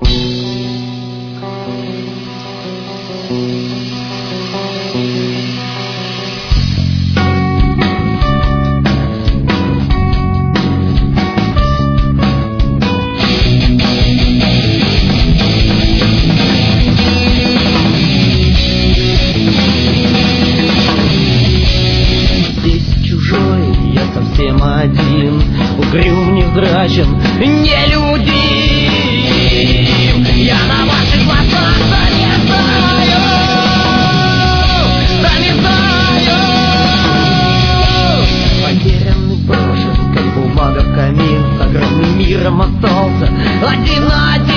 Совсем один, угрюм, невзрачен, нелюдим. Я на ваших глазах замерзаю, замерзаю. Потерянный, брошен, как бумага в камин, с огромным миром остался один на один.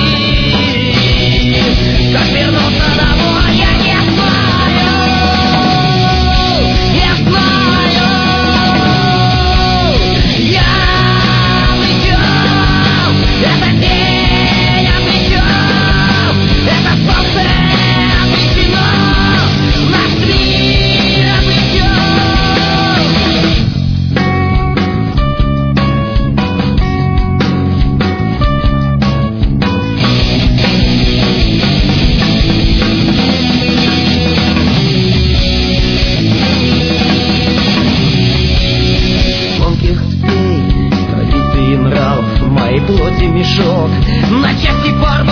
Как вернуться домой, я не знаю, не знаю. Это день облечен, это солнце облечено, наш мир облечен. Тонких цепей, традиций и нравов, в моей плоти мешок на части порван.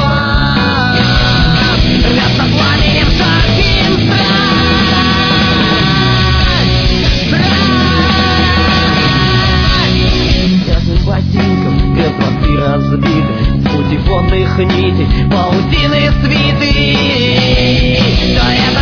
Рвется пламенем жарким страсть. Грязным ботинком без мосты разбиты, с путеводных нитей паутины свиты.